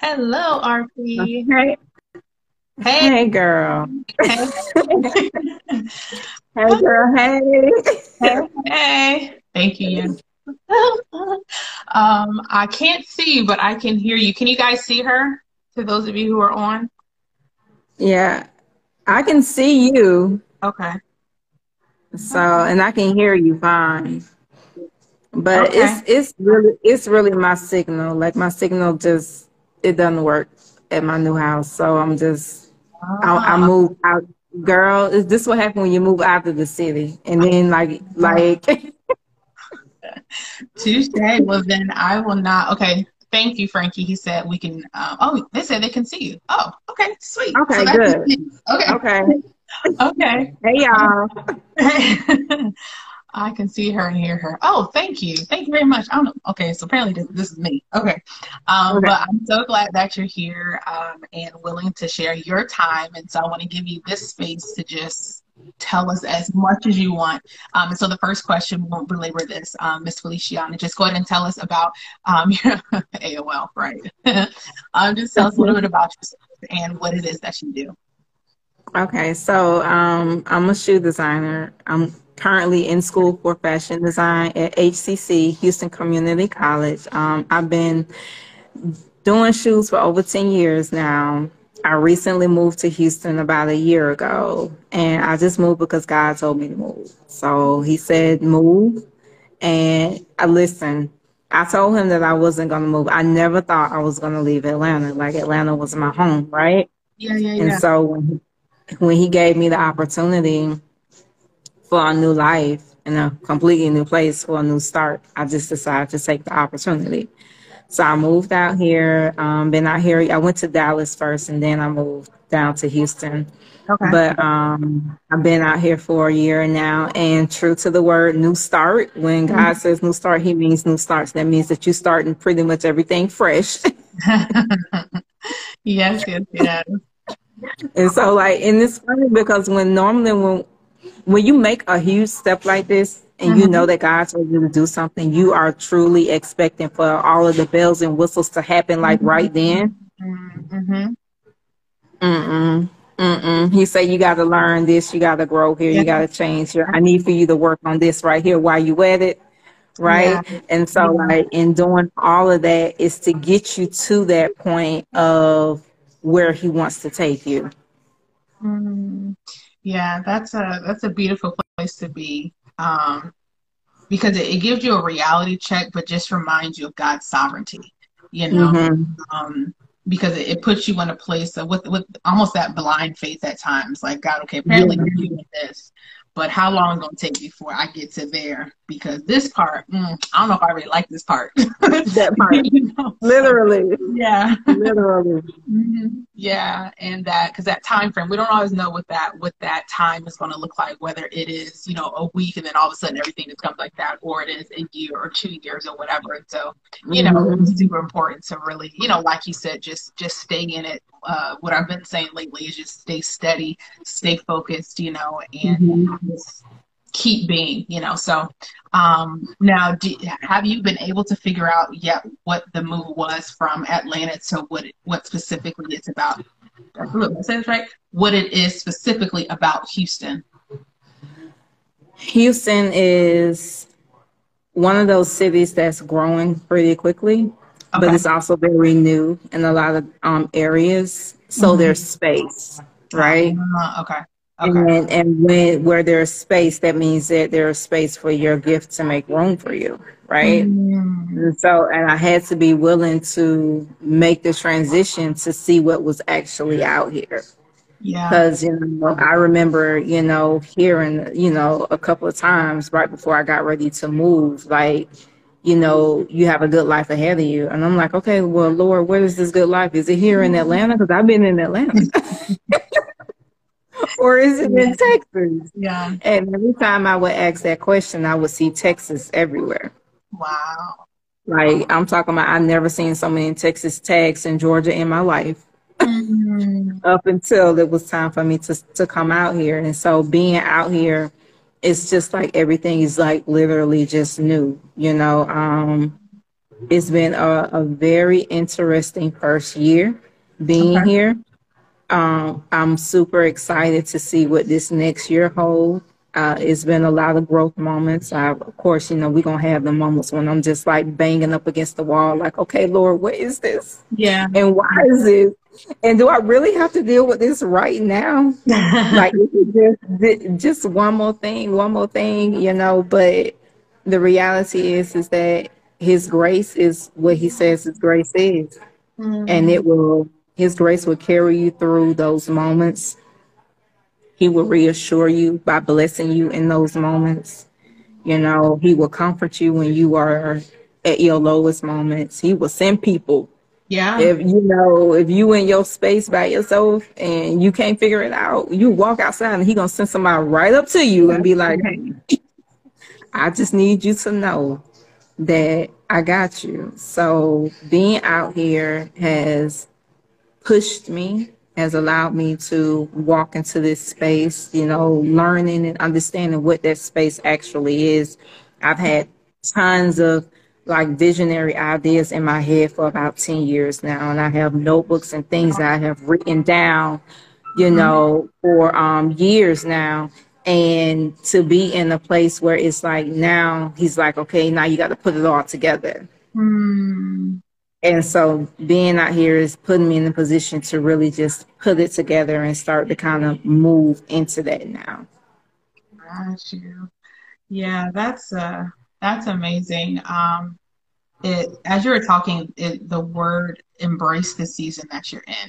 Hello, RP. Hey, Hey, hey, girl. hey, Hey, girl. Hey. hey, hey. Thank you. I can't see you, but I can hear you. Can you guys see her? To those of you who are on. Yeah, I can see you, Okay. and I can hear you fine. But Okay. it's really my signal. Like my signal just it doesn't work at my new house. So I Ah, moved out. Girl, is this what happened when you move out of the city? And then like touche. Well, then I will not. Okay. Thank you, Frankie. He said we can. Oh, they said they can see you. Oh, okay. Sweet. So okay, that's good. okay. Okay. Okay. Hey y'all. I can see her and hear her. Oh, thank you. Thank you very much. I don't know. Okay, so apparently this is me. Okay. Okay. But I'm so glad that you're here and willing to share your time. And so I want to give you this space to just tell us as much as you want. And so the first question, we won't belabor this, Miss Feliciana, just go ahead and tell us about your AOL, right? Just tell us a little bit about yourself and what it is that you do. Okay, so I'm a shoe designer. I'm currently in school for fashion design at HCC, Houston Community College. I've been doing shoes for over 10 years now. I recently moved to Houston about a year ago, and I just moved because God told me to move. So he said, move, and I listened. I told him that I wasn't going to move. I never thought I was going to leave Atlanta. Like Atlanta was my home, right? Yeah, yeah, And yeah. so when he gave me the opportunity for a new life in a completely new place for a new start, I just decided to take the opportunity. So I moved out here, been out here. I went to Dallas first and then I moved down to Houston. Okay. But I've been out here for a year now, and true to the word, new start. When God says new start, He means new starts. That means that you're starting pretty much everything fresh. Yes, yes, yes. And so, like, and it's funny because when you make a huge step like this and you know Mhm. that God told you to do something, you are truly expecting for all of the bells and whistles to happen like Mhm. right then. Mhm. Mm-mm. Mm-mm. He said you got to learn this, you got to grow here, Yeah. you got to change here. I need for you to work on this right here while you at it, Yeah. right? And so, Yeah. like, in doing all of that is to get you to that point of where He wants to take you. Mm. Yeah, that's a beautiful place to be. Because it gives you a reality check, but just reminds you of God's sovereignty, you know. Mm-hmm. Um, because it puts you in a place of with almost that blind faith at times, like God, okay, apparently Yeah, you're doing this, but how long is it gonna take before I get to there? Because this part, I don't know if I really like this part, that part. you know. So Literally, yeah. literally. Yeah, and that because that time frame, we don't always know what that time is going to look like. Whether it is a week, and then all of a sudden everything just comes like that, or it is a year or 2 years or whatever. And so, it's Mm-hmm. super important to really, like you said, just stay in it. What I've been saying lately is just stay steady, stay focused, and Mm-hmm. just keep being. So now, have you been able to figure out yet what the move was from Atlanta to what specifically it's about? Look, I said this right. What it is specifically about Houston. Houston is one of those cities that's growing pretty quickly, but Okay. it's also very new in a lot of areas. So there's Mm-hmm. space, right? Okay. Okay. And where there's space, that means that there's space for your gift to make room for you, right? Mm, And I had to be willing to make the transition to see what was actually out here. yeah. Because, I remember, hearing, a couple of times right before I got ready to move, like, you have a good life ahead of you. And I'm like, okay, well, Lord, where is this good life? Is it here in Atlanta? Because I've been in Atlanta. Or is it in Yeah. Texas? Yeah. And every time I would ask that question, I would see Texas everywhere. Wow. Like, I'm talking about, I've never seen so many Texas tags in Georgia in my life, Mm, up until it was time for me to come out here. And so being out here, it's just like everything is like literally just new. It's been a very interesting first year being Okay. here. I'm super excited to see what this next year holds. It's been a lot of growth moments. Of course, we're going to have the moments when I'm just like banging up against the wall, like, okay, Lord, what is this? Yeah. And why is this? And do I really have to deal with this right now? Like, is it just one more thing, but the reality is that his grace is what he says his grace is. And Mm, his grace will carry you through those moments. He will reassure you by blessing you in those moments. He will comfort you when you are at your lowest moments. He will send people. yeah. If you in your space by yourself and you can't figure it out, you walk outside and he gonna send somebody right up to you and be like, "Hey, I just need you to know that I got you." So being out here pushed me, has allowed me to walk into this space, learning and understanding what that space actually is. I've had tons of like visionary ideas in my head for about 10 years now, and I have notebooks and things that I have written down, Mhm. for years now. And to be in a place where it's like now he's like, okay, now you got to put it all together. Mm, And so being out here is putting me in a position to really just put it together and start to kind of move into that now. got you. Yeah, that's amazing. It as you were talking, the word embrace the season that you're in.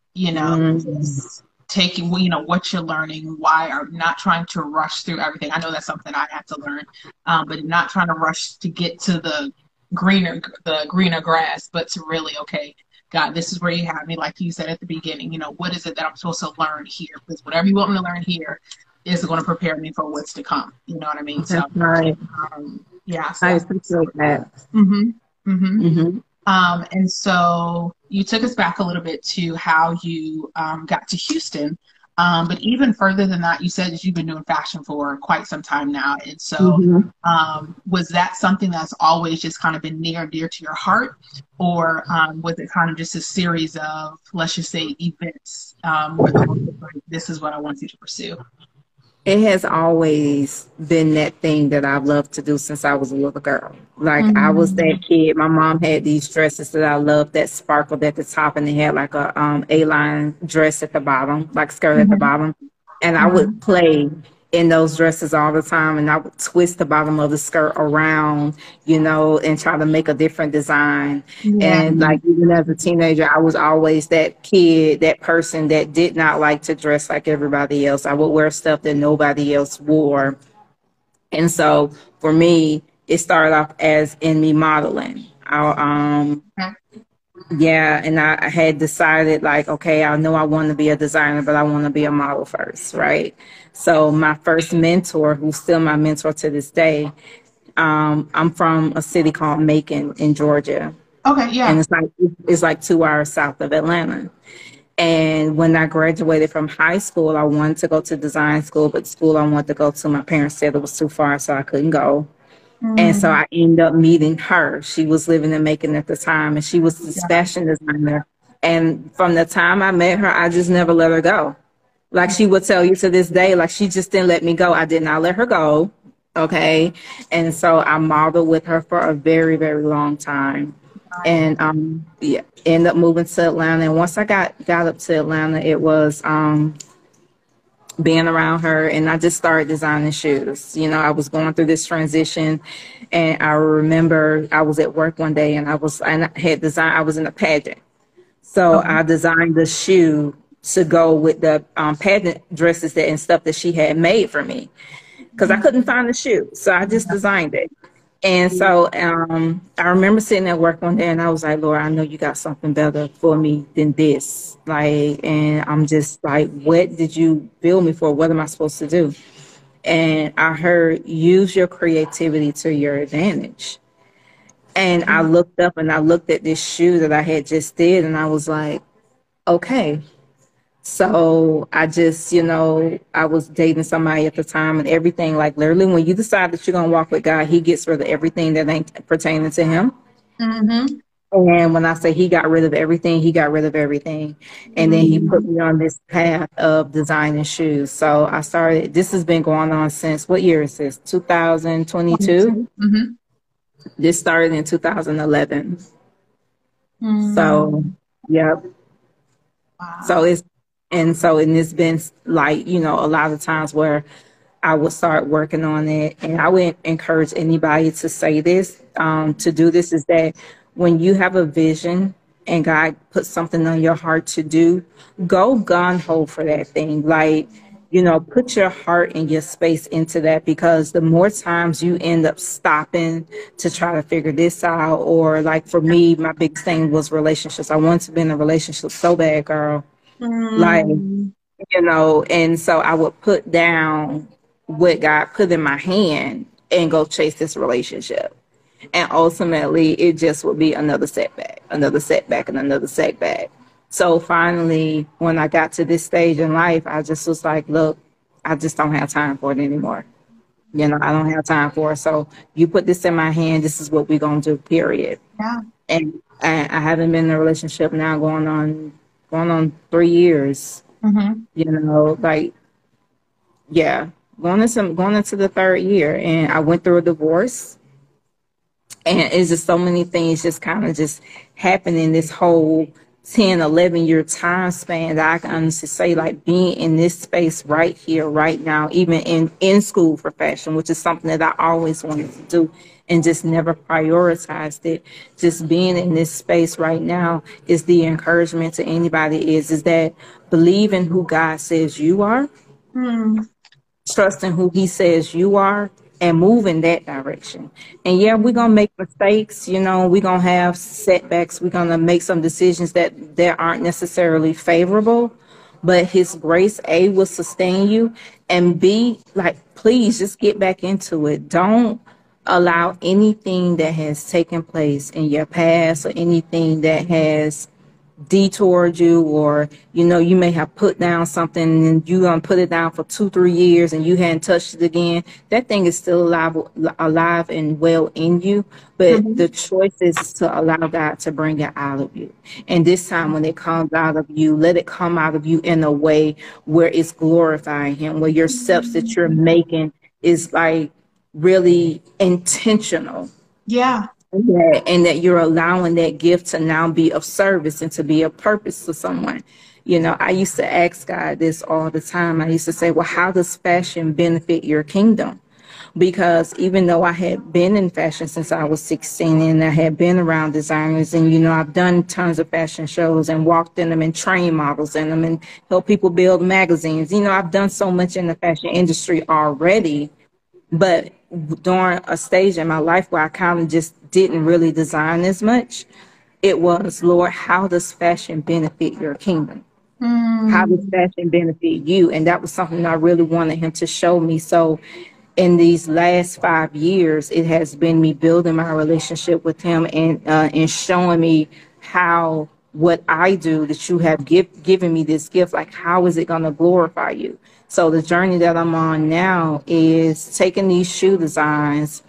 Mm, Just taking what you're learning, why are not trying to rush through everything. I know that's something I had to learn, but not trying to rush to get to the greener grass, but to really, okay, God, this is where you have me, like you said at the beginning. What is it that I'm supposed to learn here? Because whatever you want me to learn here is going to prepare me for what's to come. You know what I mean? So, that's right. yeah, so I that's appreciate that. mm-hmm, mm-hmm. Hmm. And so you took us back a little bit to how you got to Houston. But even further than that, you said that you've been doing fashion for quite some time now. And so Hmm. was that something that's always just kind of been near and dear to your heart? Or was it kind of just a series of, let's just say, events where the Lord was like, this is what I want you to pursue? It has always been that thing that I've loved to do since I was a little girl. Like I was Mm-hmm. that kid. My mom had these dresses that I loved that sparkled at the top, and they had like a A-line dress at the bottom, like skirt at the Mm-hmm. bottom. And I would Mm-hmm. play in those dresses all the time, and I would twist the bottom of the skirt around, and try to make a different design. Yeah. And like even as a teenager, I was always that kid, that person that did not like to dress like everybody else. I would wear stuff that nobody else wore. And so for me, it started off as in me modeling. Yeah, and I had decided like, okay, I know I want to be a designer, but I want to be a model first, right? So my first mentor, who's still my mentor to this day, I'm from a city called Macon in Georgia, Okay. and Yeah. it's like 2 hours south of Atlanta. And when I graduated from high school, I wanted to go to design school, but the school I wanted to go to, my parents said it was too far, so I couldn't go. And so Mm, I ended up meeting her. She was living in Macon at the time, and she was this yeah. fashion designer. And from the time I met her, I just never let her go. Like she would tell you to this day, like she just didn't let me go. I did not let her go. Okay. And so I modeled with her for a very, very long time. Nice. And yeah, ended up moving to Atlanta. And once I got up to Atlanta, it was being around her, and I just started designing shoes. I was going through this transition, and I remember I was at work one day and I was in a pageant. So Okay. I designed the shoe to go with the pageant dresses and stuff that she had made for me because I Mm, couldn't find the shoe. So I just designed it. And so I remember sitting at work one day and I was like, Lord, I know you got something better for me than this. Like, and I'm just like, what did you build me for? What am I supposed to do? And I heard, use your creativity to your advantage. And I mm, looked up and I looked at this shoe that I had just did and I was like, okay. So I just, I was dating somebody at the time and everything, like literally when you decide that you're going to walk with God, he gets rid of everything that ain't pertaining to him. Mm-hmm. And when I say he got rid of everything, he got rid of everything. And then he put Mm-hmm. me on this path of designing shoes. So I started, this has been going on since, what year is this? 2022? 22. Mm-hmm. This started in 2011. So, Mm. yep. So Wow. it's, and it's been like, a lot of times where I would start working on it. And I would encourage anybody to say this, to do this, is that when you have a vision and God puts something on your heart to do, go gun ho for that thing. Like, put your heart and your space into that, because the more times you end up stopping to try to figure this out, or like for me, my big thing was relationships. I wanted to be in a relationship so bad, girl. Like, Mm. and so I would put down what God put in my hand and go chase this relationship. And ultimately, it just would be another setback, another setback, and another setback. So finally, when I got to this stage in life, I just was like, look, I just don't have time for it anymore. I don't have time for it. So you put this in my hand, this is what we're going to do, period. Yeah. And I haven't been in a relationship now going on 3 years, Mm-hmm. like, yeah, going into the third year, and I went through a divorce, and it's just so many things just kind of just happen in this whole 10, 11 year time span, that I can honestly say, like, being in this space right here, right now, even in school for fashion, which is something that I always wanted to do and just never prioritized it. Just being in this space right now is the encouragement to anybody, is that believe in who God says you are, Mm. trust in who he says you are, and move in that direction. And yeah, we're gonna make mistakes, we're gonna have setbacks, we're gonna make some decisions that aren't necessarily favorable, but his grace, A, will sustain you, and B, like, please just get back into it. Don't allow anything that has taken place in your past, or anything that has detoured you, or you may have put down something and you gonna put it down for 2 3 years and you hadn't touched it again. That thing is still alive and well in you, but the Mm-hmm. choice is to allow God to bring it out of you. And this time, when it comes out of you, let it come out of you in a way where it's glorifying him, where your steps that you're making is like really intentional. Yeah. And that you're allowing that gift to now be of service and to be of purpose to someone. I used to ask God this all the time. I used to say, well, how does fashion benefit your kingdom? Because even though I had been in fashion since I was 16, and I had been around designers, and I've done tons of fashion shows and walked in them and trained models in them and helped people build magazines. I've done so much in the fashion industry already, but during a stage in my life where I kind of just didn't really design as much, it was, Lord, how does fashion benefit your kingdom? How does Mm. fashion benefit you? And that was something I really wanted him to show me. So in these last 5 years, it has been me building my relationship with him, and showing me how what I do, that you have given me this gift, like, how is it going to glorify you? So the journey that I'm on now is taking these shoe designs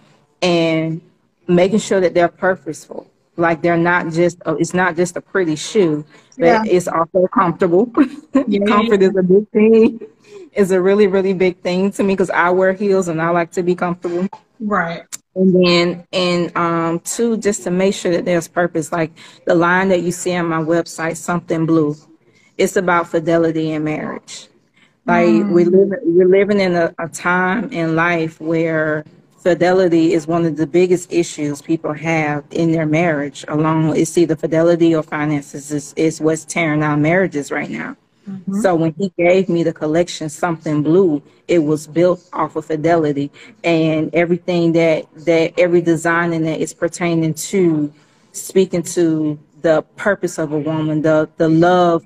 and making sure that they're purposeful. Like, they're not just, it's not just a pretty shoe, but Yeah. it's also comfortable. Yeah. Yeah. Comfort is a big thing, is a really, really big thing to me, because I wear heels and I like to be comfortable. Right. And then, and two, just to make sure that there's purpose. Like the line that you see on my website, Something Blue, it's about fidelity in marriage. Like, Mm. we're living in a time in life where fidelity is one of the biggest issues people have in their marriage. Along, it's either fidelity or finances is what's tearing down marriages right now. Mm-hmm. So when he gave me the collection, Something Blue, it was built off of fidelity, and everything that every design in it is pertaining to, speaking to the purpose of a woman, the love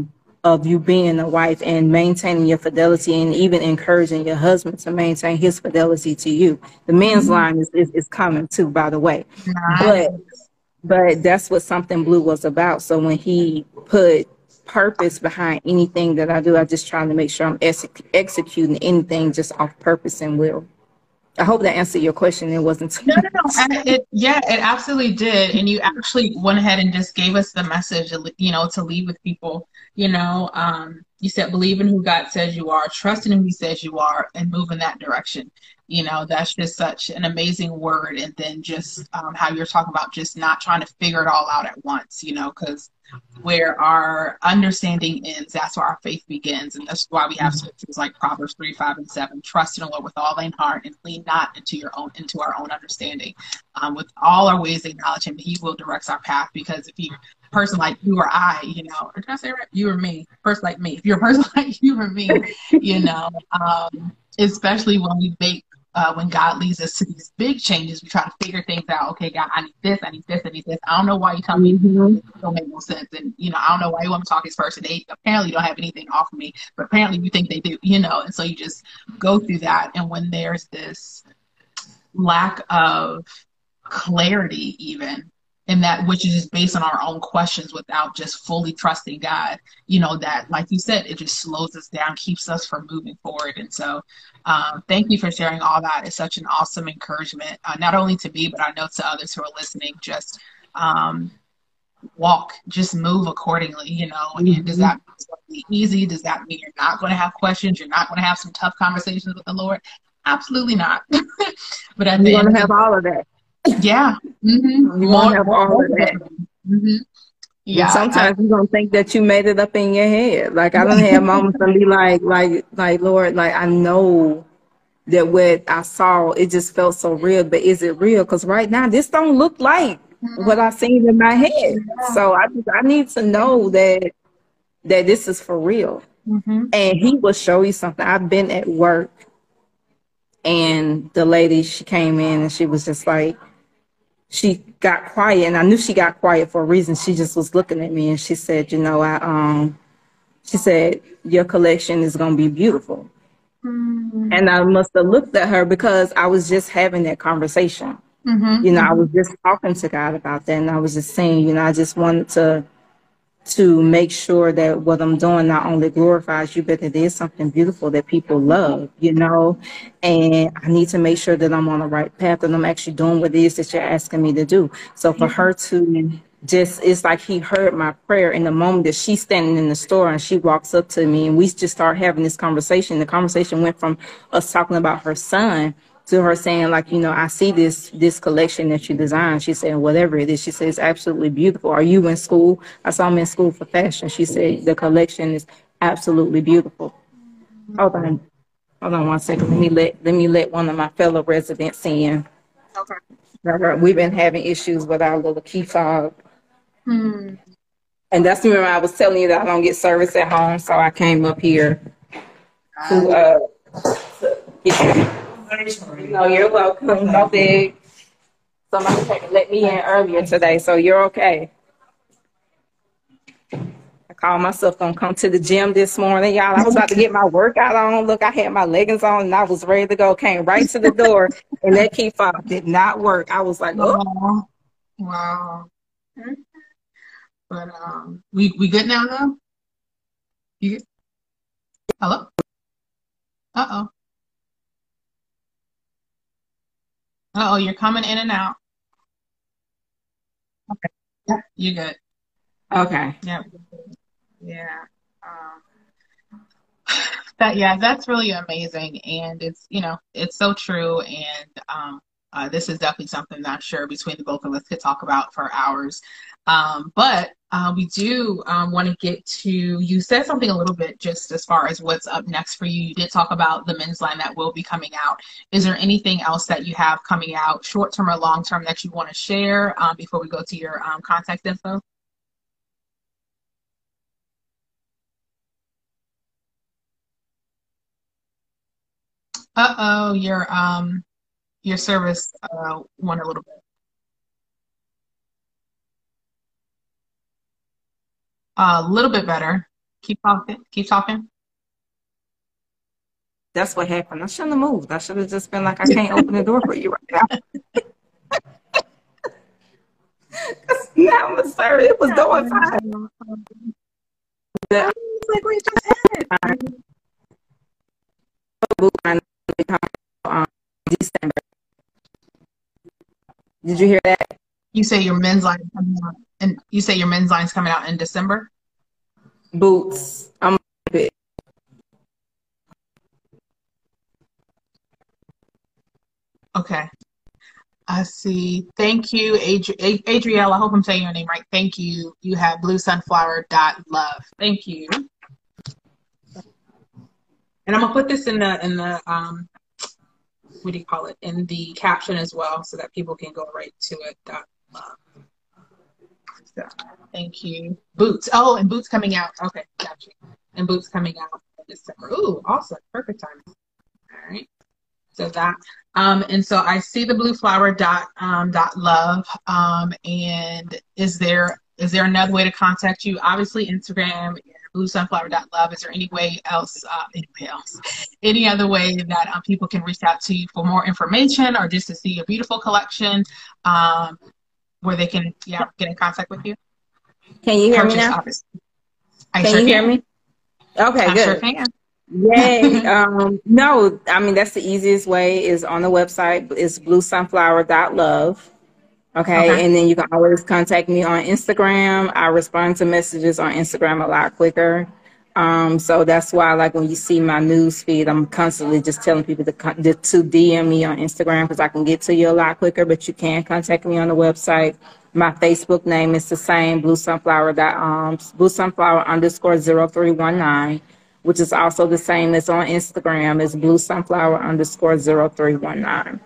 of you being a wife, and maintaining your fidelity, and even encouraging your husband to maintain his fidelity to you. The men's Mm-hmm. line is coming too, by the way, but Nice. that's what Something Blue was about. So when he put purpose behind anything that I do, I just try to make sure I'm executing anything just off purpose and will. I hope that answered your question. It wasn't too No, no, no. much. And it absolutely did. And you actually went ahead and just gave us the message, to leave with people. You said, believe in who God says you are, trust in who He says you are, and move in that direction. That's just such an amazing word. And then just how you're talking about just not trying to figure it all out at once, because where our understanding ends, that's where our faith begins. And that's why we have scriptures like Proverbs 3, 5, and 7. Trust in the Lord with all thine heart and lean not into our own understanding. With all our ways acknowledge Him, He will direct our path. Because if you a person like you or I, or did I say right? You or me, person like me. If you're a person like you or me, especially when we make when God leads us to these big changes, we try to figure things out. Okay, God, I need this, I need this, I need this. I don't know why you tell me it don't make no sense. And, I don't know why you want to talk to this person. They apparently don't have anything to offer me, but apparently you think they do, and so you just go through that. And when there's this lack of clarity even, and that which is just based on our own questions without just fully trusting God, that, like you said, it just slows us down, keeps us from moving forward. And so thank you for sharing all that. It's such an awesome encouragement, not only to me, but I know to others who are listening. Just just move accordingly, and does that mean it's going to be easy? Does that mean you're not going to have questions? You're not going to have some tough conversations with the Lord? Absolutely not. But at the You're end going of to have all of that. yeah. Mm-hmm. You're going to have all of that. Mm-hmm. Yeah. And sometimes you're going to think that you made it up in your head. Like, I don't have moments to be like, Lord, like, I know that what I saw, it just felt so real, but is it real? Because right now, this don't look like what I seen in my head. So I need to know that this is for real. Mm-hmm. And He will show you something. I've been at work, and the lady, she came in and she was just like, she got quiet, and I knew she got quiet for a reason. She just was looking at me, and she said, she said, your collection is going to be beautiful. Mm-hmm. And I must have looked at her because I was just having that conversation. Mm-hmm. I was just talking to God about that, and I was just saying, I just wanted to make sure that what I'm doing not only glorifies you, but it is something beautiful that people love, and I need to make sure that I'm on the right path and I'm actually doing what it is that you're asking me to do. So for her to just, it's like He heard my prayer in the moment that she's standing in the store and she walks up to me and we just start having this conversation. The conversation went from us talking about her son to her saying, like, I see this collection that you designed. She said, whatever it is, she said, it's absolutely beautiful. Are you in school? I saw him in school for fashion. She said, the collection is absolutely beautiful. Hold on one second. Let me let one of my fellow residents in. Okay. We've been having issues with our little key fob. And that's when I was telling you that I don't get service at home, so I came up here to get you. No, you're welcome. No big. Somebody let me in earlier today, so you're okay. I called myself gonna come to the gym this morning, y'all. I was about to get my workout on. Look, I had my leggings on and I was ready to go. Came right to the door, and that key fob did not work. I was like, oh. Wow. But we good now though? You good? Hello? Uh-oh. Uh-oh, you're coming in and out. Okay. Yeah, you're good. Okay. Yeah. Yeah. That's really amazing. And it's so true. And this is definitely something that I'm sure between the both of us could talk about for hours. But we do want to get to, you said something a little bit just as far as what's up next for you. You did talk about the men's line that will be coming out. Is there anything else that you have coming out, short term or long term, that you want to share before we go to your contact info? Uh-oh, your service went a little bit. A little bit better. Keep talking. Keep talking. That's what happened. I shouldn't have moved. I should have just been like, I can't open the door for you right now. Now, sir, it was doing fine. It's like we just had it. December. you hear that? You say your men's line coming out, and you say your men's line's coming out in December? Boots. Okay. I see. Thank you, Adrielle. I hope I'm saying your name right. Thank you. You have bluesunflower.love. Thank you. And I'm gonna put this in the what do you call it, in the caption as well, so that people can go right to it. So, thank you. Boots. Oh, and Boots coming out. Okay, gotcha. And Boots coming out in December. Ooh, awesome. Perfect timing. All right. So that, and so I see the blueflower.love. And is there another way to contact you? Obviously, Instagram, bluesunflower.love. Is there any way else, any other way that people can reach out to you for more information, or just to see a beautiful collection, where they can get in contact with you? Can you hear me now? Obviously. Can you hear me? Okay, I good. sure can. Yay. No, I mean, that's the easiest way, is on the website. It's bluesunflower.love. Okay. And then you can always contact me on Instagram. I respond to messages on Instagram a lot quicker. So that's why, like, when you see my news feed, I'm constantly just telling people to DM me on Instagram, because I can get to you a lot quicker. But you can contact me on the website. My Facebook name is the same, bluesunflower_0319, which is also the same as on Instagram, is bluesunflower_0319.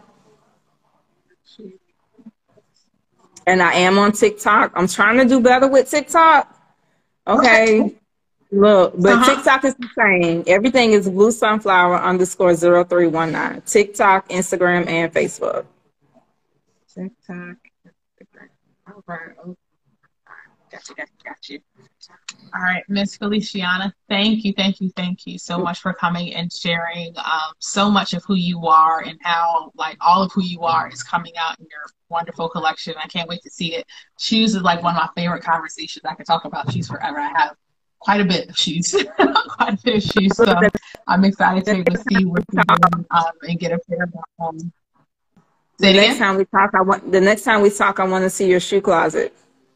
And I am on TikTok. I'm trying to do better with TikTok. Okay. Look, but TikTok is the same. Everything is bluesunflower_0319. TikTok, Instagram, and Facebook. TikTok, Instagram. All right. Got you. All right, Miss Feliciana, thank you so much for coming and sharing so much of who you are, and how, like, all of who you are is coming out in your wonderful collection. I can't wait to see it. Shoes is like one of my favorite conversations. I could talk about shoes forever. I have quite a bit of shoes, so I'm excited to see what you're doing, and get a pair of them. The next time we talk, I want to see your shoe closet.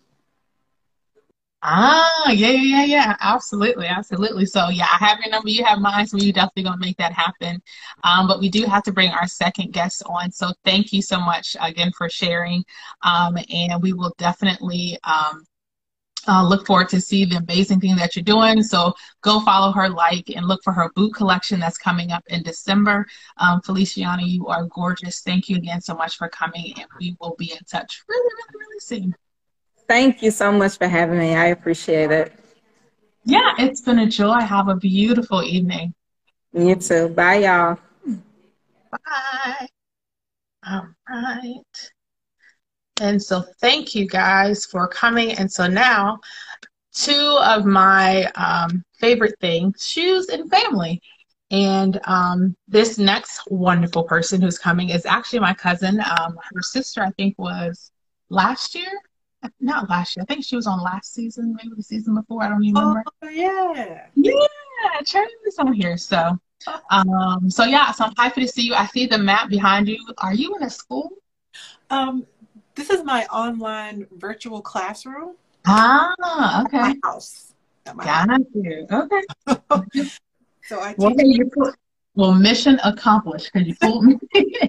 Yeah. Absolutely. So yeah, I have your number, you have mine, so we definitely gonna make that happen. But we do have to bring our second guest on. So thank you so much again for sharing. And we will definitely look forward to see the amazing thing that you're doing. So go follow her, and look for her boot collection that's coming up in December. Feliciana, you are gorgeous. Thank you again so much for coming, and we will be in touch really soon. Thank you so much for having me. I appreciate it. Yeah, it's been a joy. Have a beautiful evening. You too. Bye, y'all. Bye. All right. And so thank you guys for coming. And so now, two of my favorite things, shoes and family. And this next wonderful person who's coming is actually my cousin. Her sister, I think, was last year. Not last year. I think she was on last season, maybe the season before. I don't even remember. Oh, yeah. Yeah, Charlie was on here. So yeah, so I'm happy to see you. I see the map behind you. Are you in a school? This is my online virtual classroom. Okay. My house. Got you. Okay. So I teach. Well, mission accomplished, because you fooled me.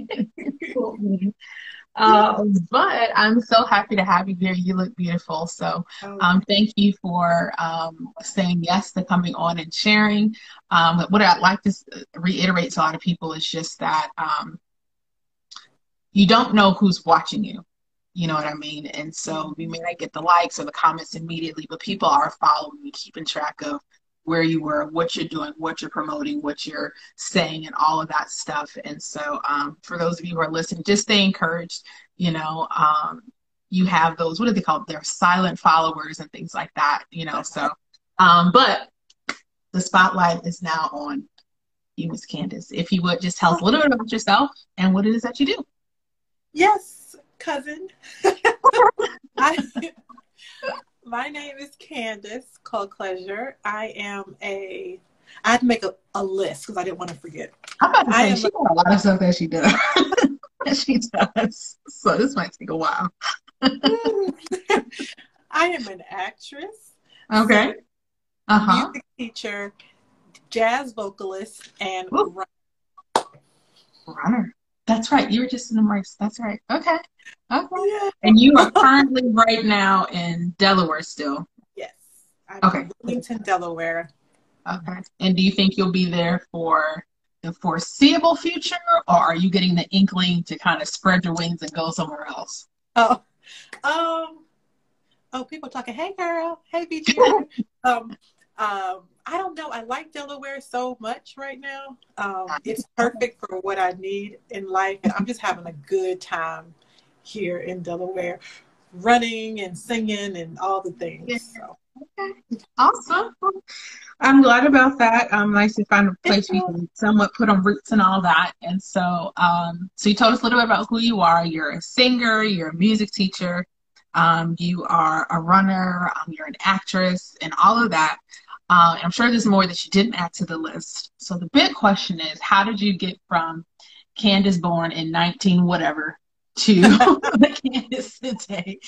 But I'm so happy to have you here. You look beautiful. So thank you for saying yes to coming on and sharing. What I'd like to reiterate to a lot of people is just that you don't know who's watching you. You know what I mean? And so we may not get the likes or the comments immediately, but people are following you, keeping track of where you were, what you're doing, what you're promoting, what you're saying, and all of that stuff. And so for those of you who are listening, just stay encouraged. You know, you have those, what do they call it? They're silent followers and things like that, you know. So, but the spotlight is now on you, Miss Candace. If you would just tell us a little bit about yourself and what it is that you do. Yes, cousin. My name is Candace Culcleasure. I had to make a list because I didn't want to forget. I'm about to say, she got a lot of stuff that she does. She does. So this might take a while. I am an actress. Okay. Music teacher, jazz vocalist, and runner. That's right. You were just in the race. That's right. Okay. Okay. Yeah. And you are currently right now in Delaware still. Yes. I'm okay. in Wilmington, Delaware. Okay. And do you think you'll be there for the foreseeable future, or are you getting the inkling to kind of spread your wings and go somewhere else? People talking, hey girl, hey BG. I don't know. I like Delaware so much right now. It's perfect for what I need in life. And I'm just having a good time here in Delaware, running and singing and all the things. So. Okay. Awesome. I'm glad about that. Nice to find a place where you can somewhat put on roots and all that. And so, so you told us a little bit about who you are. You're a singer, you're a music teacher, you are a runner, you're an actress, and all of that. And I'm sure there's more that you didn't add to the list. So the big question is, how did you get from Candace born in 19 whatever to the Candace today,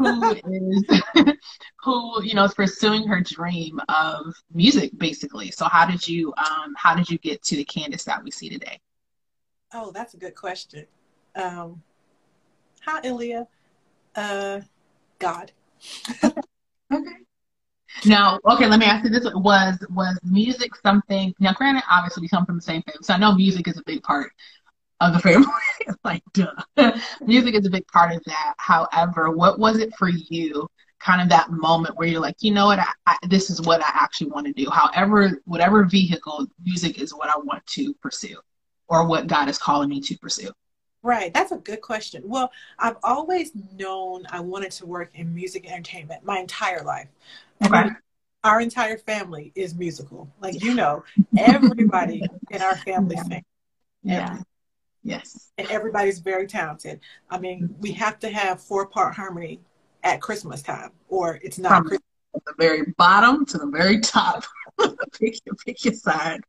who is pursuing her dream of music, basically? So how did you get to the Candace that we see today? Oh, that's a good question. Hi, Ilya. God. Okay. Now, okay, let me ask you this. Was music something, now granted, obviously we come from the same family, so I know music is a big part of the family. Like, duh. Music is a big part of that. However, what was it for you, kind of that moment where you're like, you know what, this is what I actually want to do. However, whatever vehicle, music is what I want to pursue, or what God is calling me to pursue. Right. That's a good question. Well, I've always known I wanted to work in music and entertainment my entire life. Okay. I mean, our entire family is musical. Like, everybody in our family sings. Yeah. Yes. And everybody's very talented. I mean, we have to have 4-part harmony at Christmas time, or it's not Christmas. From the very bottom to the very top. pick your side.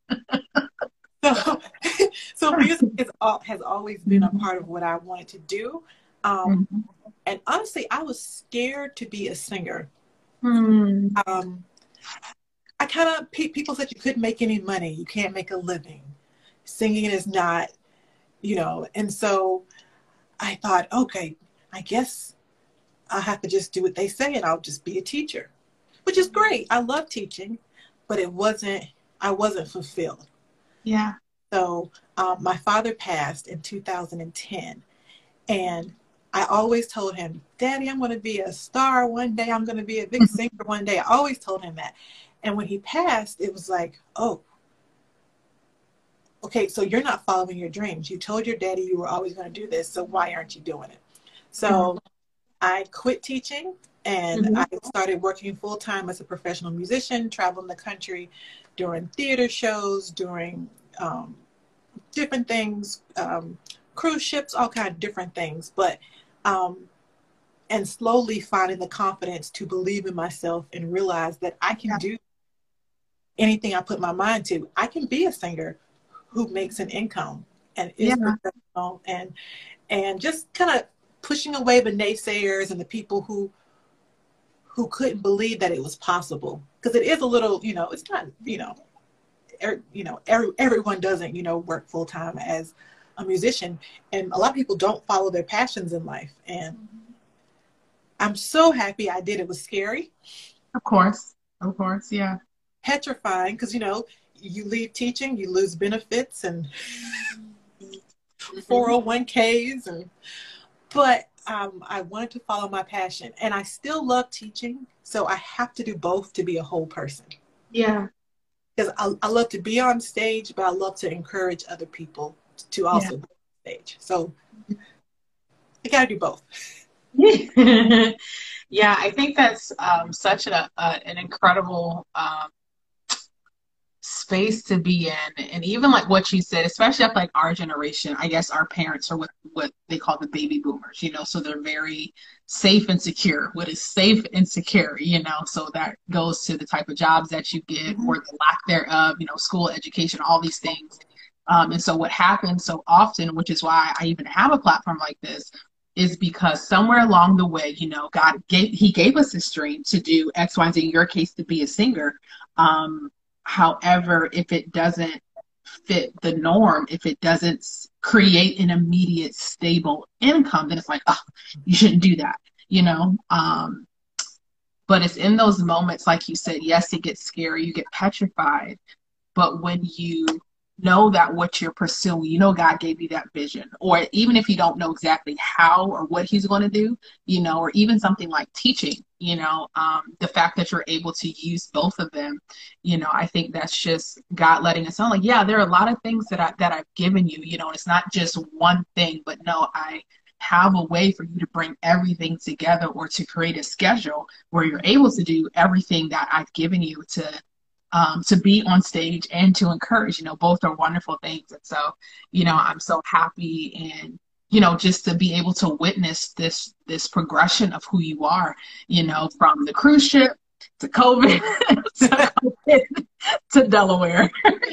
So music has always been a part of what I wanted to do. And honestly, I was scared to be a singer. I kind of, people said you couldn't make any money. You can't make a living. Singing is not, and so I thought, okay, I guess I'll have to just do what they say and I'll just be a teacher, which is great. I love teaching, but I wasn't fulfilled. Yeah. So my father passed in 2010, and I always told him, Daddy, I'm going to be a star one day. I'm going to be a big singer one day. I always told him that. And when he passed, it was like, oh, okay, so you're not following your dreams. You told your daddy you were always going to do this, so why aren't you doing it? So I quit teaching, and I started working full-time as a professional musician, traveling the country, doing theater shows, doing different things, cruise ships, all kinds of different things. But and slowly finding the confidence to believe in myself and realize that I can do anything I put my mind to. I can be a singer who makes an income and is professional, and just kind of pushing away the naysayers and the people who couldn't believe that it was possible. Because it is a little, it's not, everyone doesn't, work full time as a musician, and a lot of people don't follow their passions in life. And I'm so happy I did. It was scary. Of course, yeah. Petrifying, because you leave teaching, you lose benefits and 401ks, but I wanted to follow my passion, and I still love teaching. So I have to do both to be a whole person. Yeah. Because I love to be on stage, but I love to encourage other people to also be on stage. So I got to do both. Yeah, I think that's such an incredible space to be in. And even like what you said, especially like our generation, I guess our parents are what they call the baby boomers, so they're very safe and secure. What is safe and secure, so that goes to the type of jobs that you get or the lack thereof, school, education, all these things. And so what happens so often, which is why I even have a platform like this, is because somewhere along the way, He gave us this dream to do X, Y, and Z, in your case, to be a singer. However, if it doesn't fit the norm, if it doesn't create an immediate stable income, then it's like, oh, you shouldn't do that, you know? But it's in those moments, like you said, yes, it gets scary, you get petrified, but when you know that what you're pursuing, God gave you that vision, or even if you don't know exactly how or what he's going to do, or even something like teaching, the fact that you're able to use both of them, I think that's just God letting us know, like, yeah, there are a lot of things that I've given you, it's not just one thing, but no, I have a way for you to bring everything together, or to create a schedule where you're able to do everything that I've given you to be on stage and to encourage. Both are wonderful things. And so, I'm so happy, and, just to be able to witness this progression of who you are, from the cruise ship to COVID, to Delaware.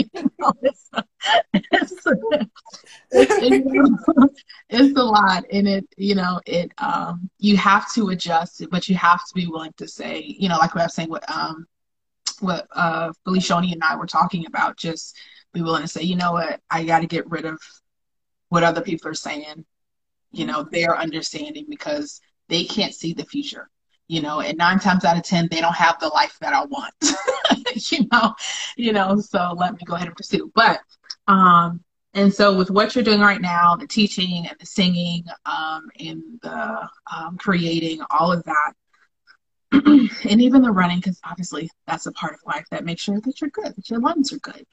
It's a lot, and you have to adjust it, but you have to be willing to say, like what I was saying, what Felicioni and I were talking about, just be willing to say, you know what, I got to get rid of what other people are saying, their understanding, because they can't see the future, and 9 times out of 10, they don't have the life that I want, so let me go ahead and pursue. But, and so with what you're doing right now, the teaching and the singing, and the creating, all of that, and even the running, because obviously that's a part of life that makes sure that you're good, that your lungs are good.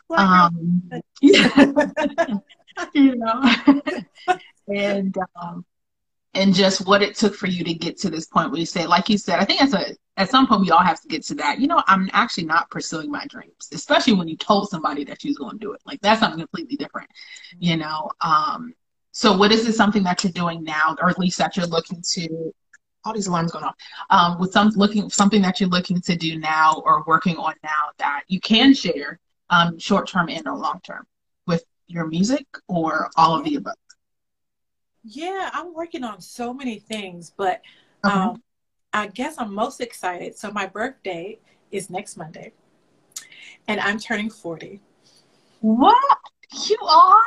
And just what it took for you to get to this point where you said, like you said, I think at some point we all have to get to that. I'm actually not pursuing my dreams, especially when you told somebody that you was going to do it. Like, that's something completely different, So what is it, something that you're doing now, or at least that you're looking to? All these alarms going off. With something that you're looking to do now or working on now that you can share, short term and or long term, with your music, or all of the above? Yeah, I'm working on so many things, but I guess I'm most excited. So my birthday is next Monday, and I'm turning 40. What? You are?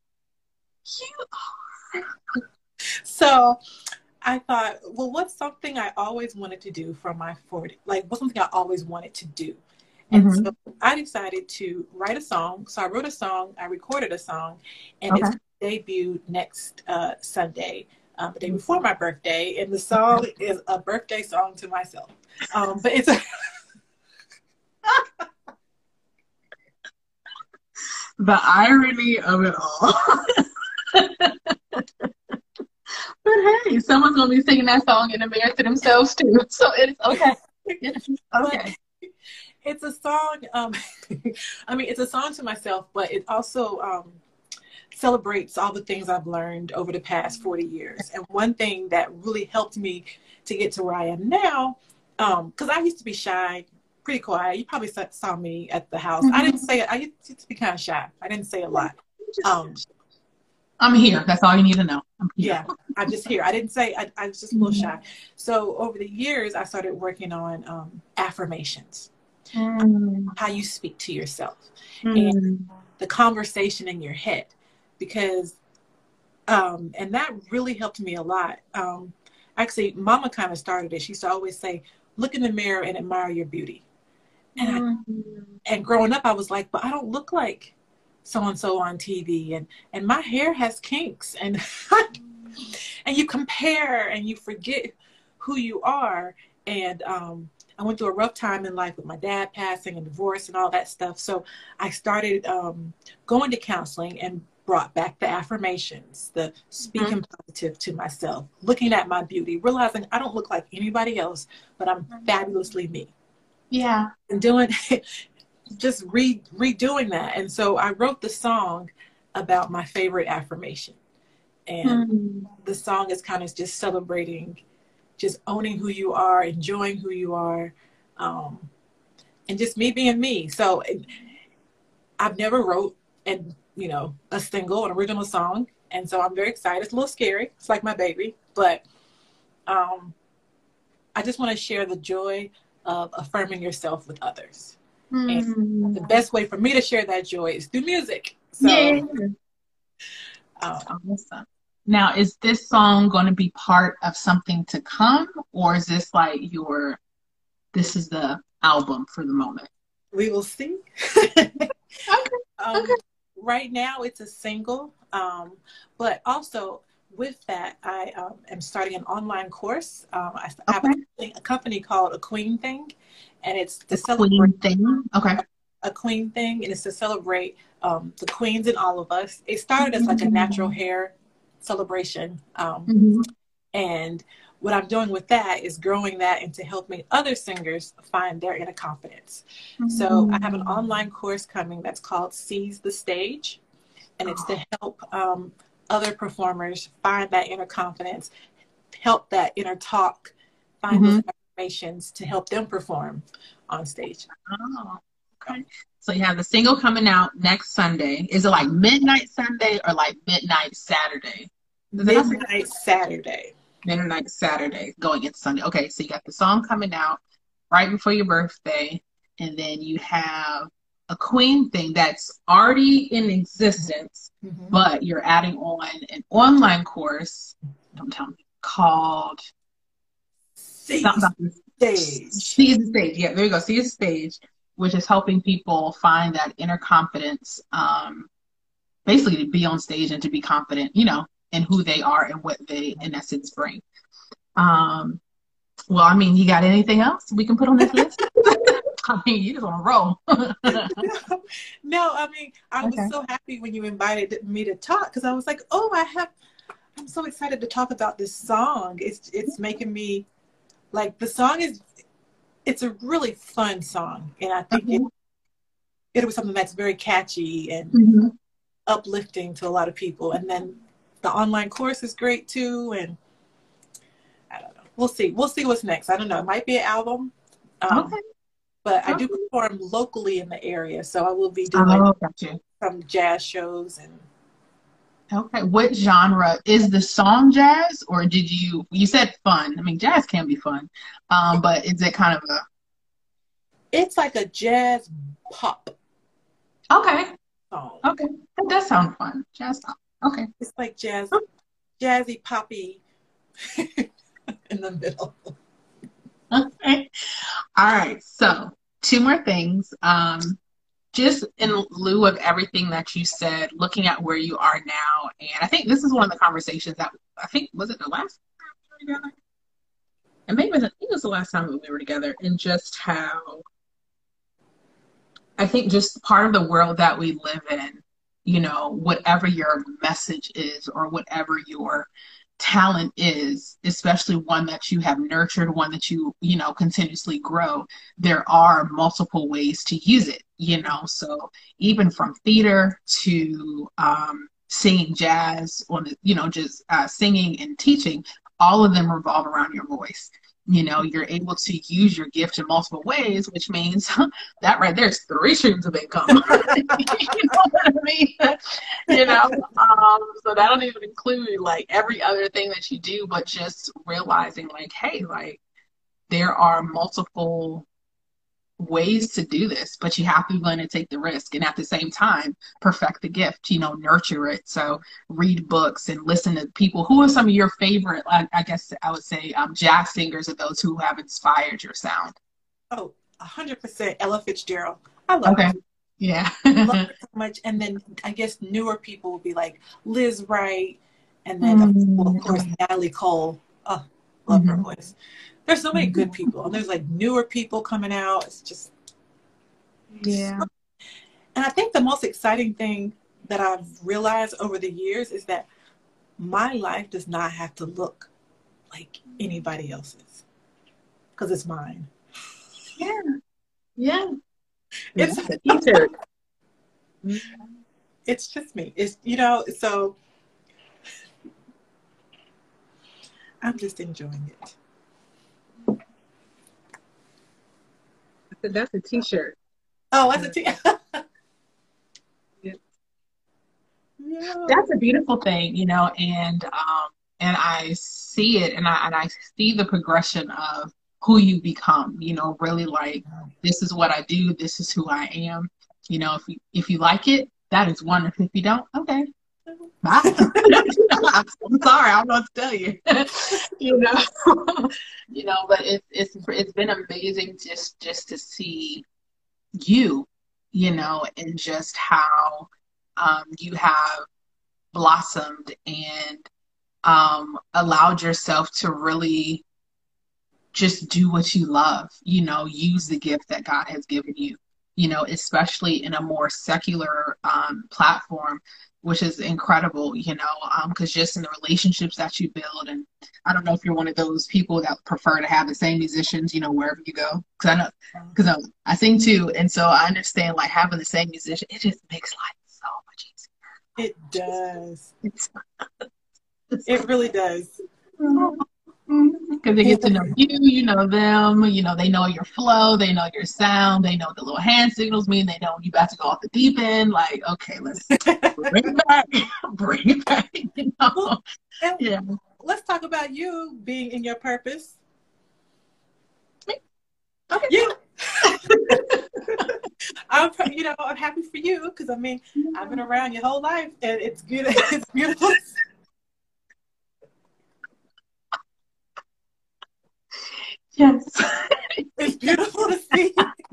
You are. So I thought, well, what's something I always wanted to do for my 40? Like, what's something I always wanted to do? And so I decided to write a song. So I wrote a song, I recorded a song, and it's debuted next Sunday, the day before my birthday. And the song is a birthday song to myself. But it's a the irony of it all. But hey, someone's going to be singing that song in the mirror to themselves too. So it's okay. Okay. It's a song, I mean, it's a song to myself, but it also celebrates all the things I've learned over the past 40 years. And one thing that really helped me to get to where I am now, because I used to be shy, pretty quiet. You probably saw me at the house. I didn't say it. I used to be kind of shy. I didn't say a lot. I'm here. That's all you need to know. Yeah, I'm just here. I didn't say, I was just a little shy. So over the years, I started working on affirmations, how you speak to yourself, and the conversation in your head, because, and that really helped me a lot. Actually, Mama kind of started it. She used to always say, look in the mirror and admire your beauty. And growing up, I was like, but I don't look like so-and-so on TV, and my hair has kinks, and and you compare and you forget who you are. And I went through a rough time in life with my dad passing and divorce and all that stuff. So I started going to counseling and brought back the affirmations, the speaking positive to myself, looking at my beauty, realizing I don't look like anybody else, but I'm fabulously me. Yeah. And doing just redoing that. And so I wrote the song about my favorite affirmation. And the song is kind of just celebrating, just owning who you are, enjoying who you are, and just me being me. So I've never wrote and a single, an original song. And so I'm very excited. It's a little scary. It's like my baby, but I just want to share the joy of affirming yourself with others. And the best way for me to share that joy is through music. So, yeah. Awesome. Now, is this song going to be part of something to come, or is this like this is the album for the moment? We will see. Okay. Okay. Right now, it's a single, but also with that, I am starting an online course. I have a company called A Queen Thing, and it's to celebrate a queen thing, and it's to celebrate the queens in all of us. It started as like a natural hair celebration, and what I'm doing with that is growing that into helping other singers find their inner confidence. So I have an online course coming that's called Seize the Stage, and it's to help other performers find that inner confidence, help that inner talk, find those affirmations to help them perform on stage. Oh, okay. So you have the single coming out next Sunday. Is it like midnight Sunday or like midnight Saturday? Midnight Saturday. Midnight Saturday going into Sunday. Okay, so you got the song coming out right before your birthday, and then you have a Queen Thing that's already in existence, but you're adding on an online course, don't tell me, called Seize the Stage. Seize the Stage. Yeah, there you go. Seize the Stage, which is helping people find that inner confidence, basically to be on stage and to be confident, in who they are and what they, in essence, bring. Well, I mean, you got anything else we can put on this list? I mean, you just want to roll. No, I mean, I was so happy when you invited me to talk, because I was like, I'm so excited to talk about this song. It's making me, like, the song it's a really fun song. And I think it was something that's very catchy and uplifting to a lot of people. And then the online course is great too. And I don't know. We'll see what's next. I don't know. It might be an album. But I do perform locally in the area, so I will be doing some jazz shows. And what genre is the song? Jazz, or did you said fun? I mean, jazz can be fun, but is it kind of it's like a jazz pop. Okay. Song. Okay, that does sound fun. Jazz pop. Okay. It's like jazzy poppy in the middle. Okay. All right. So 2 more things. Just in lieu of everything that you said, looking at where you are now, and I think this is one of the conversations that was it the last time we were together? And maybe I think it was the last time we were together, and just how I think just part of the world that we live in, whatever your message is or whatever your talent is, especially one that you have nurtured, one that you continuously grow, there are multiple ways to use it, so even from theater to singing jazz, on just singing and teaching, all of them revolve around your voice. You're able to use your gift in multiple ways, which means that right there is 3 streams of income. You know what I mean? So that don't even include like every other thing that you do, but just realizing like, hey, like there are multiple ways to do this, but you have to be willing to take the risk, and at the same time perfect the gift, nurture it. So read books and listen to people. Who are some of your favorite, I guess I would say, jazz singers, or those who have inspired your sound? 100% Ella Fitzgerald. I love her. Yeah. Love her so much. And then I guess newer people will be like Liz Wright, and then of course Natalie Cole. Love her voice. There's so many good people, and there's like newer people coming out. It's just, and I think the most exciting thing that I've realized over the years is that my life does not have to look like anybody else's, because it's mine. It's it's just me. It's so I'm just enjoying it. That's a t-shirt. Oh, that's a t-shirt. Yeah. That's a beautiful thing, you know, and I see it, and I see the progression of who you become, you know, really like, this is what I do, this is who I am. You know, if you like it, that is wonderful. If you don't, okay, bye. I'm sorry, I don't know what to tell you. You know, you know, but it's been amazing just to see you, you know, and just how you have blossomed and allowed yourself to really just do what you love, you know, use the gift that God has given you, you know, especially in a more secular platform, which is incredible, you know, because just in the relationships that you build. And I don't know if you're one of those people that prefer to have the same musicians, you know, wherever you go. Because I know, because I sing too. And so I understand like having the same musician, it just makes life so much easier. It does. It's, It really does. because they get to know you, you know them, you know, they know your flow, they know your sound, they know the little hand signals mean, they know you about to go off the deep end. Like, okay, let's bring it back, bring it back, you know. And Yeah. let's talk about you being in your purpose. Okay. You. You know, I'm happy for you because I mean, I've been around your whole life, and it's beautiful. It's beautiful. Yes. It's beautiful to see.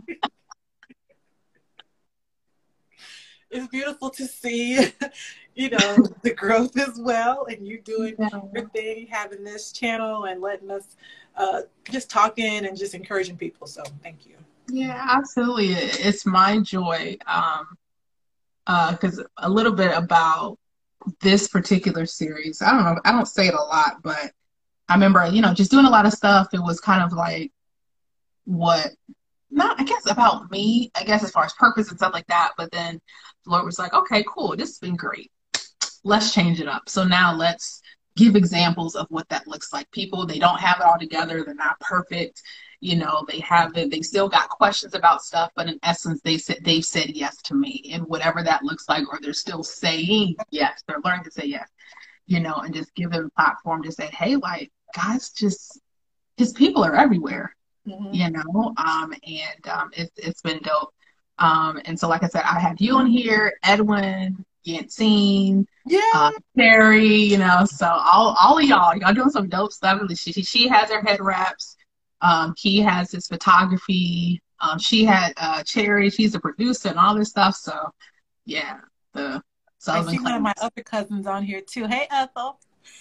It's beautiful to see, you know, the growth as well, and you doing your thing, having this channel and letting us just talking and just encouraging people. So thank you. Yeah, absolutely. It's my joy. Because a little bit about this particular series, I don't know, I don't say it a lot, but I remember, you know, just doing a lot of stuff. It was kind of like what, not, I guess, about me, I guess, as far as purpose and stuff like that. But then the Lord was like, okay, cool. This has been great. Let's change it up. So now let's give examples of what that looks like. People, they don't have it all together. They're not perfect. You know, they have it. They still got questions about stuff, but in essence, they've said yes to me, and whatever that looks like, or they're still saying yes. They're learning to say yes. You know, and just give them a platform to say, hey, like, God's just, his people are everywhere, you know, it's been dope. And so, like I said, I have you on here, Edwin, Yancine, Terry, you know, so all of y'all doing some dope stuff. She has her head wraps. He has his photography. She had Cherry, she's a producer and all this stuff. So, yeah, I see one of my other cousins on here too. Hey, Ethel.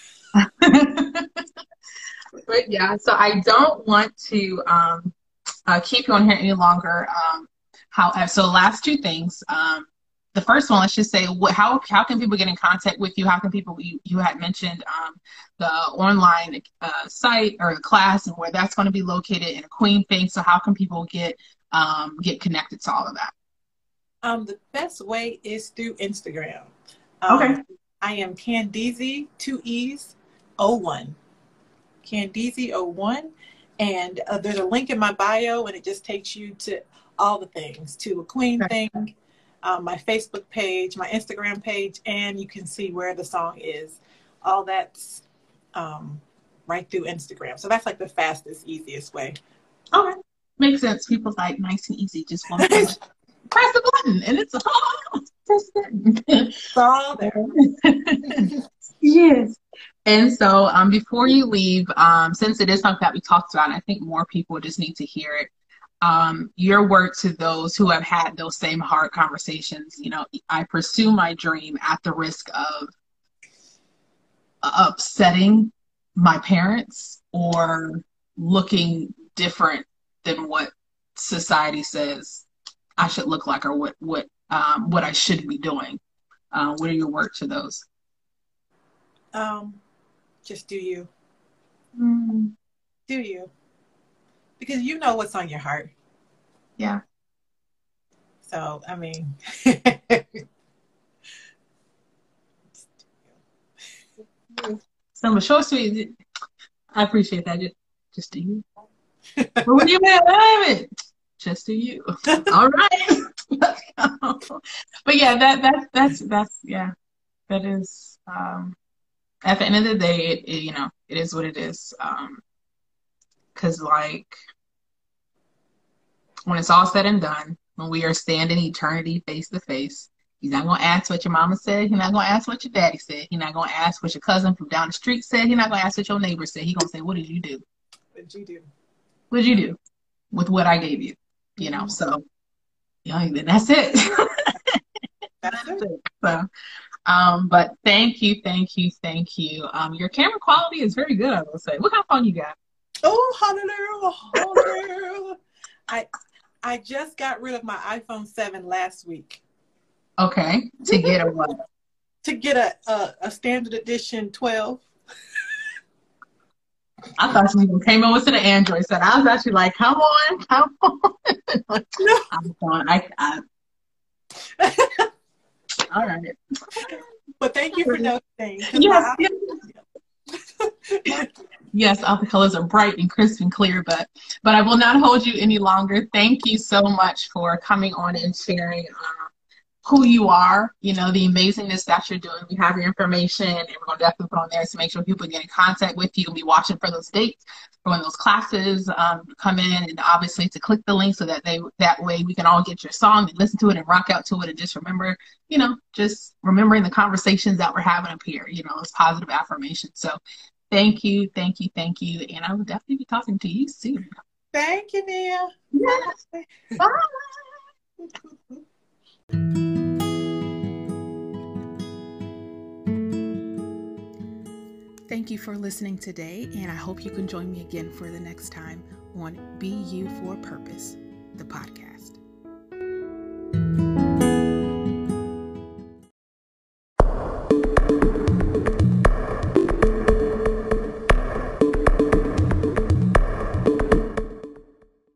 But yeah, so I don't want to keep you on here any longer. However, so last two things. The first one, let's just say, how can people get in contact with you? How can people, you had mentioned the online site or the class and where that's going to be located in Queen Thing. So how can people get connected to all of that? The best way is through Instagram. Okay. I am Candeezy, 2 E's, 01. Candeezy 01. And there's a link in my bio, and it just takes you to all the things, to a Queen Thing, my Facebook page, my Instagram page, and you can see where the song is. All that's right through Instagram. So that's like the fastest, easiest way. Okay. Makes sense. People like nice and easy. Just want to press the button, and it's press the button. It's all there. Yes. And so before you leave, since it is something that we talked about, I think more people just need to hear it. Your word to those who have had those same hard conversations. You know, I pursue my dream at the risk of upsetting my parents or looking different than what society says I should look like, or what I should be doing. What are your words to those? Just do you. Do you. Because you know what's on your heart. Yeah. So, I mean. So, short, sweet. I appreciate that. Just do you. But what do you mean? Just do you. All right. But yeah, that's yeah. That is, at the end of the day, it is what it is. 'Cause like when it's all said and done, when we are standing eternity face to face, he's not gonna ask what your mama said. He's not gonna ask what your daddy said. He's not gonna ask what your cousin from down the street said. He's not gonna ask what your neighbor said. He's gonna say, "What did you do? What did you do? What did you do with what I gave you?" So then that's it. That's it. So, but thank you. Your camera quality is very good, I will say. What kind of phone you got? Oh, hallelujah. I just got rid of my iPhone 7 last week. Okay. To get a what? To get a standard edition 12. I thought you came over to the Android side. I was actually like, come on. I'm going. All right. But thank you for noticing. Yes. Yes, all the colors are bright and crisp and clear, but I will not hold you any longer. Thank you so much for coming on and sharing who you are, the amazingness that you're doing. We have your information, and we're going to definitely put on there to make sure people get in contact with you and be watching for those dates for when those classes come in, and obviously to click the link so that way we can all get your song and listen to it and rock out to it and just remember, just remembering the conversations that we're having up here, those positive affirmations. So thank you. And I will definitely be talking to you soon. Thank you, Nia. Yes. Bye. Thank you for listening today, and I hope you can join me again for the next time on Be You for a Purpose, the podcast.